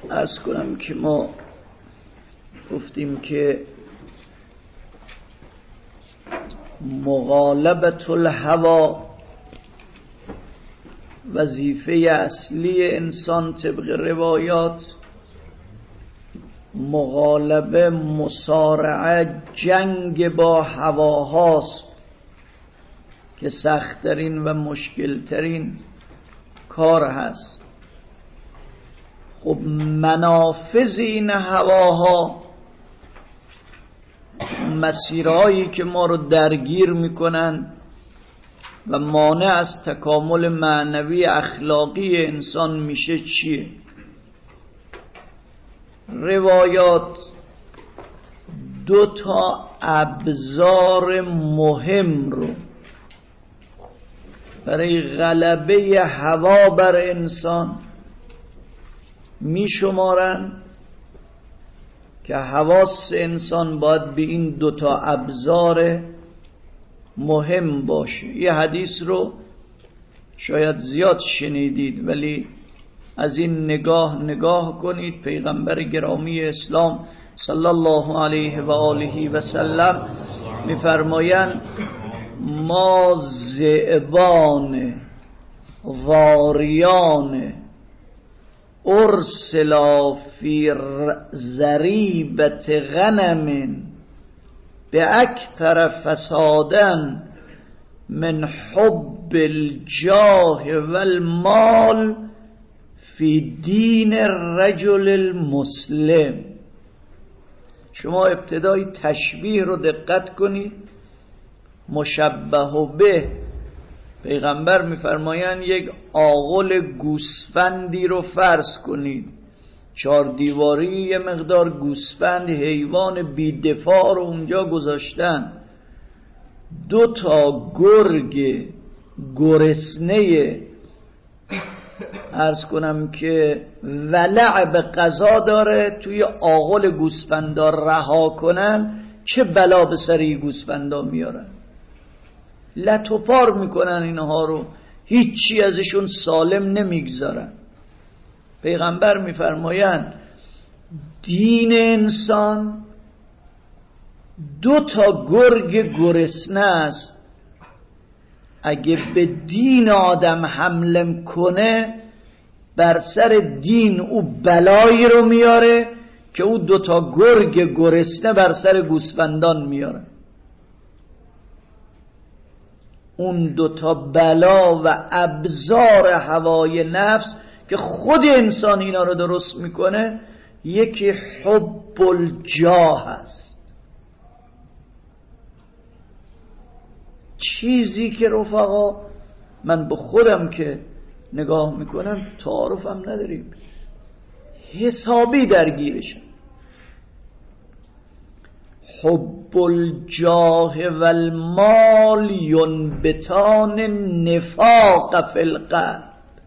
عرض کنم که ما گفتیم که مغالبة الهوى وظیفه اصلی انسان طبق روایات مغالبه، مصارعه، جنگ با هواهاست که سخت‌ترین و مشکلترین کار هست. خب منافذ این هواها، مسیرهایی که ما رو درگیر میکنن و مانع از تکامل معنوی اخلاقی انسان میشه چیه؟ روایات دو تا ابزار مهم رو برای غلبه هوا بر انسان می شمارن که حواس انسان باید به این دو تا ابزار مهم باشه. یه حدیث رو شاید زیاد شنیدید ولی از این نگاه کنید. پیغمبر گرامی اسلام صلی الله علیه و آله و سلم می‌فرمایند ما ذئبان ضاریان ارسلا فی ذریبة غنم باکثر فسادا من حب الجاه والمال فی دین الرجل المسلم. شما ابتدای تشبیه رو دقت کنید. مشبه به، پیغمبر میفرمایند یک آغل گوسفندی رو فرض کنید، 4 دیواری یه مقدار گوسفند، حیوان بی‌دفاع رو اونجا گذاشتن. 2 تا گرگ گرسنه، عرض کنم که ولع به غذا داره، توی آغل گوسفندا رها کنن، چه بلا به سر این گوسفندا میارن، لت و پار میکنن اینها رو، هیچی ازشون سالم نمیگذارن. پیغمبر میفرمایند دین انسان 2 تا گرگ گرسنه است، اگه به دین آدم حمله کنه بر سر دین او بلایی رو میاره که او 2 تا گرگ گرسنه بر سر گوسفندان میاره. اون 2 تا بلا و ابزار هوای نفس که خود انسان اینا رو درست میکنه، یکی حب الجاه است، چیزی که رفقا من به خودم که نگاه میکنم تعارفم نداریم، حسابی درگیرشم. حب الجاه والمال ینبتان نفاق فی القلب.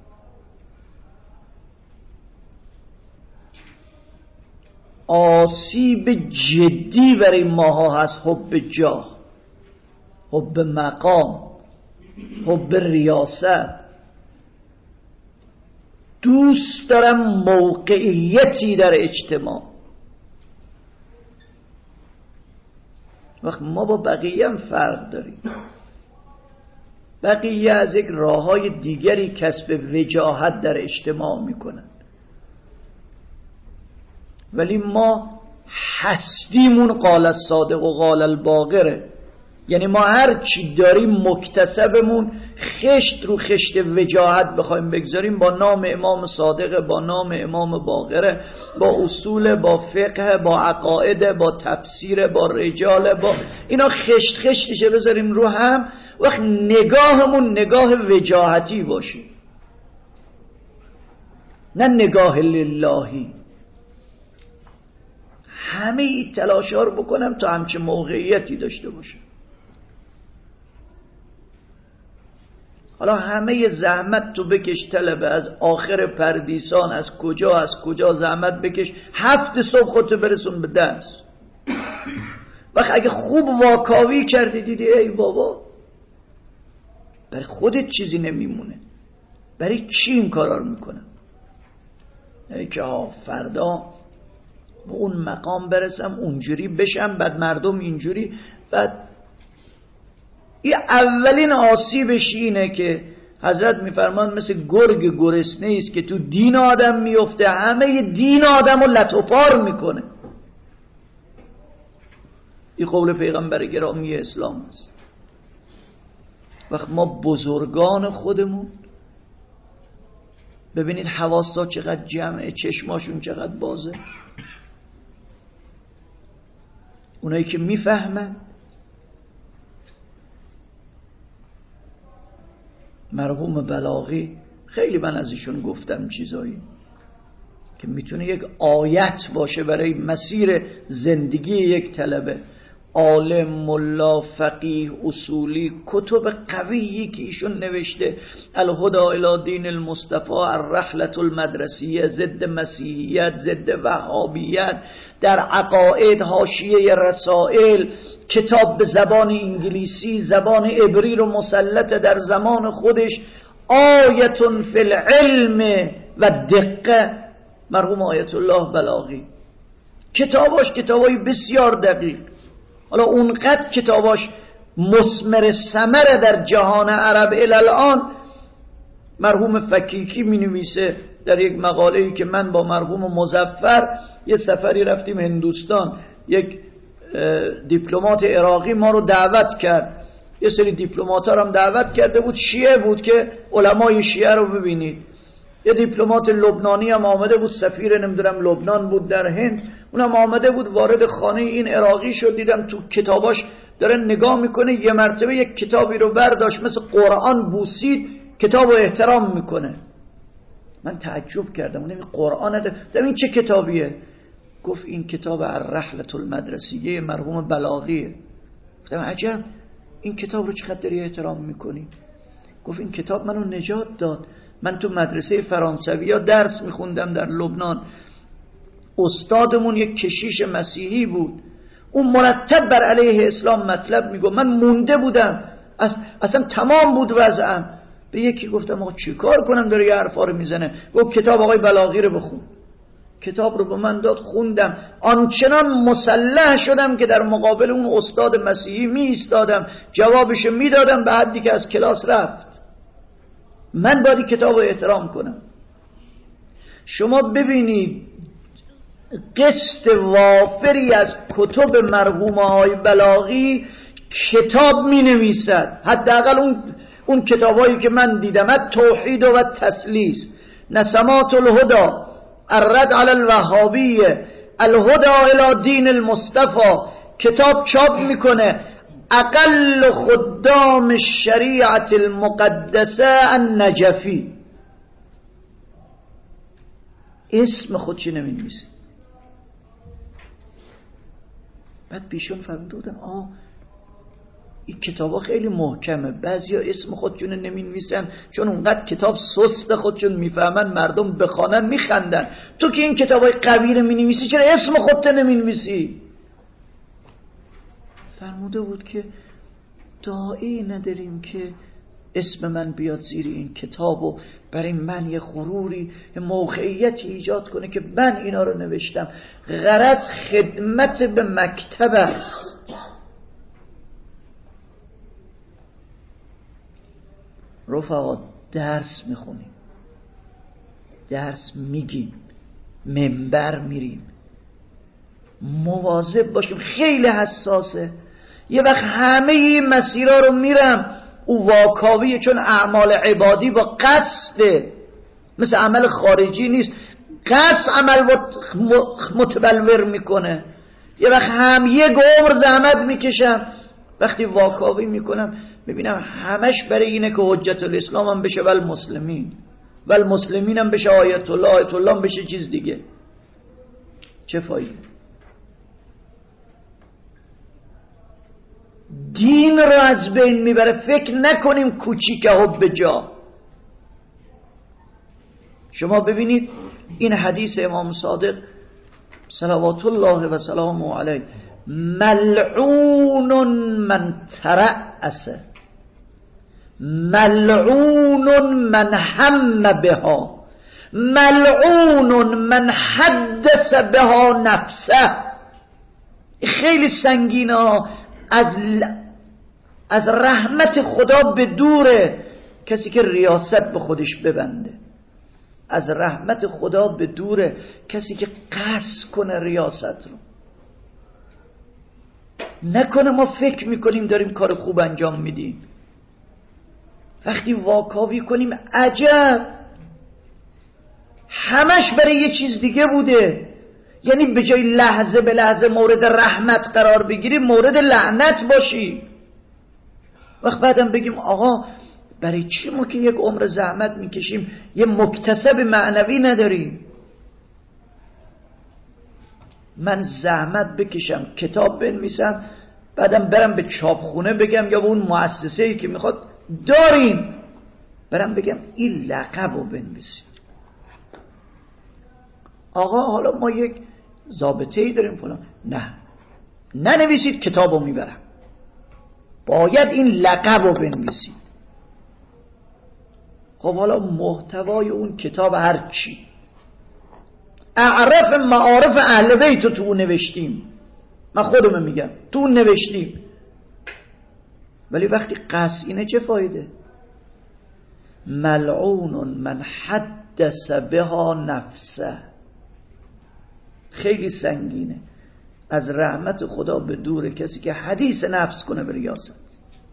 آسیب جدی برای ماها هست حب جاه، حب مقام، حب ریاست. دوست دارم موقعیتی در اجتماع. وقت ما با بقیه هم فرق داریم. بقیه از یک راههای دیگری کسب وجاهت در اجتماع میکنن، ولی ما هستیمون قال الصادق و قال الباقره. یعنی ما هر چی داریم مکتسبمون خشت رو خشت وجاهت بخوایم بگذاریم، با نام امام صادق، با نام امام باقره، با اصول، با فقه، با عقاید، با تفسیر، با رجال، با اینا خشت خشتشه بذاریم رو هم، وقت نگاهمون نگاه وجاهتی باشه، نه نگاه للهی. همه ای تلاشا رو بکنم تا همچه موقعیتی داشته باشه. حالا همه زحمت تو بکش طلبه، از آخر پردیسان، از کجا زحمت بکش، 7 صبح خودتو برسون به دست. وقت اگه خوب واکاوی کردی دیدی ای بابا برای خودت چیزی نمیمونه، برای چی این کارا رو میکنم؟ که فردا به اون مقام برسم، اونجوری بشم، بعد مردم اینجوری. بعد این اولین آسیبش اینه که حضرت میفرمان مثل گرگ گرسنه است که تو دین آدم میفته، همه دین آدم رو لت و پار میکنه. این قول پیغمبر گرامی اسلام است. وقت ما بزرگان خودمون ببینید حواسا چقدر جمعه، چشماشون چقدر بازه، اونایی که میفهمن. مرحوم بلاغی خیلی من از ایشون گفتم چیزایی که میتونه یک آیت باشه برای مسیر زندگی یک طلبه. عالم، ملا، فقیه، اصولی، کتب قویی که ایشون نوشته، الهدى الی دین المصطفى، الرحلة المدرسیه، ضد مسیحیت، ضد وهابیت، در عقاید، حاشیه رسائل، کتاب به زبان انگلیسی، زبان عبری رو مسلط در زمان خودش، آیة فی العلم و دقه، مرحوم آیت الله بلاغی. کتاباش کتابای بسیار دقیق. حالا اونقدر کتاباش مثمر ثمره در جهان عرب الان. مرحوم فکیکی می نویسه در یک مقاله‌ای که من با مرحوم مظفر یه سفری رفتیم هندوستان، یک دیپلمات عراقی ما رو دعوت کرد، یه سری دیپلمات‌ها رو هم دعوت کرده بود، شیعه بود که علمای شیعه رو ببینید. یه دیپلمات لبنانی هم آمده بود، سفیر نمیدونم لبنان بود در هند، اونم آمده بود وارد خانه این عراقی شد، دیدم تو کتاباش داره نگاه میکنه، یه مرتبه یک کتابی رو برداشت مثل قرآن بوسید، کتابو احترام میکنه. من تعجب کردم، اونم قرآن ده، این چه کتابیه؟ گفت این کتاب الرحلة المدرسیه مرحوم بلاغیه. گفتم عجب، این کتاب رو چقدر داری احترام میکنی؟ گفت این کتاب منو نجات داد. من تو مدرسه فرانسوی ها درس میخوندم در لبنان، استادمون یک کشیش مسیحی بود، اون مرتب بر علیه اسلام مطلب میگو، من مونده بودم، اصلا تمام بود وضعم. به یکی گفتم آقا چی کار کنم داره یه حرفا رو میزنه؟ گفت کتاب آقای بلاغی رو بخون. کتاب رو به من داد، خوندم، آنچنان مسلح شدم که در مقابل اون استاد مسیحی می ایستادم، جوابشو میدادم، به حدی که از کلاس رفت. من باید کتاب رو احترام کنم. شما ببینید قسط وافری از کتب مرحوم های بلاغی کتاب می نویسد، حداقل اون کتابایی که من دیدم، توحید و تسلیس، نسمات الهدى، الرد علی الوهابیه، الهدى الی دین المصطفى، کتاب چاپ میکنه. اقل خدام الشریعت المقدسه النجفی، اسم خودشی نمی‌نویسه. بعد پیشون فهمیده بودم این کتابا خیلی محکمه، بعضیا اسم خودشون نمی‌نویسن چون اونقدر کتاب سست خودشون میفهمن مردم بخوانن میخندن. تو که این کتابای قوی رو می‌نویسی چرا اسم خودت نمی‌نویسی؟ فرموده بود که داعی نداریم که اسم من بیاد زیر این کتاب و برای من یه غروری، یه موقعیتی ایجاد کنه که من اینا رو نوشتم. غرض خدمت به مکتب است. رفقا درس میخونیم، درس میگیم، منبر میریم، مواظب باشیم. خیلی حساسه. یه وقت همه این مسیرها رو میرم، او واکاویه، چون اعمال عبادی با قصده، مثل عمل خارجی نیست، قصد عمل متبلور میکنه. یه وقت هم یک عمر زحمت میکشم، وقتی واکاوی میکنم ببینم همش برای اینه که حجت الاسلام هم بشه والمسلمین، والمسلمین هم بشه آیت الله، آیت الله هم بشه چیز دیگه. چه فایده؟ دین رو از بین میبره. فکر نکنیم کوچیکه حب جا. شما ببینید این حدیث امام صادق صلوات الله و سلامه علیه، ملعون من ترأس، ملعون من هم بها، ملعون من حدث بها نفسه. خیلی سنگینه ها. از رحمت خدا به دوره کسی که ریاست به خودش ببنده. از رحمت خدا به دوره کسی که قصد کنه ریاست رو. نکنه ما فکر میکنیم داریم کار خوب انجام میدیم، وقتی واکاوی کنیم عجب همش برای یه چیز دیگه بوده. یعنی به جای لحظه به لحظه مورد رحمت قرار بگیری مورد لعنت باشی. وقت بعدم بگیم آقا برای چی ما که یک عمر زحمت میکشیم یه مکتسب معنوی نداریم؟ من زحمت بکشم کتاب بنویسم بعدم برم به چاپخونه بگم یا به اون مؤسسه‌ای که میخواد داریم برم بگم این لقب رو بنویسید. آقا حالا ما یک ضابطه‌ای داریم فلان، نه ننویسید کتاب رو میبرم، باید این لقب رو بنویسید. خب حالا محتوای اون کتاب هر چی، اعرف معارف اهل بیت رو تو اون نوشتیم، من خودم میگم تو اون نوشتیم، ولی وقتی قصد اینه چه فایده؟ ملعون من حدث بها نفسه. خیلی سنگینه. از رحمت خدا به دوره کسی که حدیث نفس کنه به ریاست.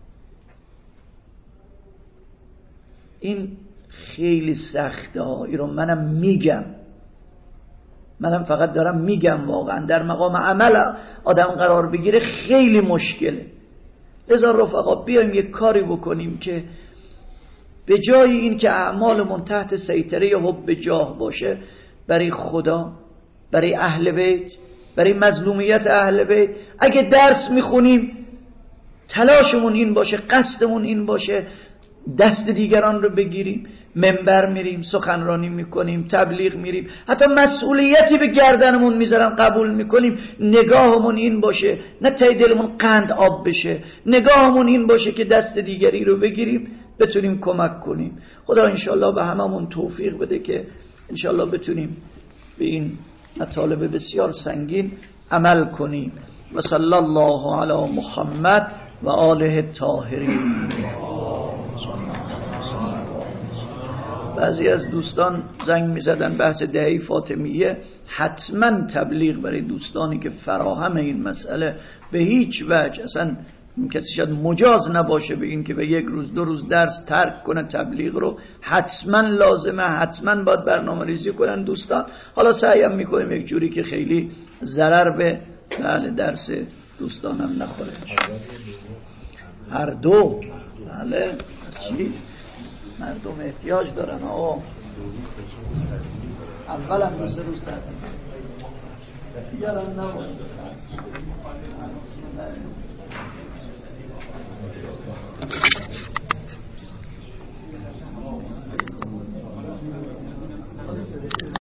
این خیلی سخته ها. این رو منم میگم، منم فقط دارم میگم. واقعا در مقام عمل آدم قرار بگیره خیلی مشکله. لذا رفقا بیایم یک کاری بکنیم که به جای این که اعمالمون تحت سیطره حب جاه باشه، برای خدا، برای اهل بیت، برای مظلومیت اهل بیت، اگه درس میخونیم تلاشمون این باشه، قصدمون این باشه دست دیگران رو بگیریم، منبر میریم، سخنرانی میکنیم، تبلیغ میریم، حتی مسئولیتی به گردنمون میذارن قبول میکنیم. نگاهمون این باشه، نه تای دلمون قند آب بشه، نگاهمون این باشه که دست دیگری رو بگیریم بتونیم کمک کنیم. خدا انشالله به هممون توفیق بده که انشالله بتونیم به این مطالب بسیار سنگین عمل کنیم. و صلی الله علی محمد و آله الطاهرین. بعضی از دوستان زنگ می زدن بحث دهه فاطمیه. حتما تبلیغ برای دوستانی که فراهم این مسئله به هیچ وجه اصلا کسی شاید مجاز نباشه به این که به یک روز دو روز درس ترک کنه تبلیغ رو، حتما لازمه، حتما باید برنامه ریزی کنن دوستان. حالا سعیم میکنیم یک جوری که خیلی ضرر به درس دوستانم نخوره. هر دو بله چی؟ مردم احتیاج دارن. اول هم 2 روز ترک دیگر هم نباید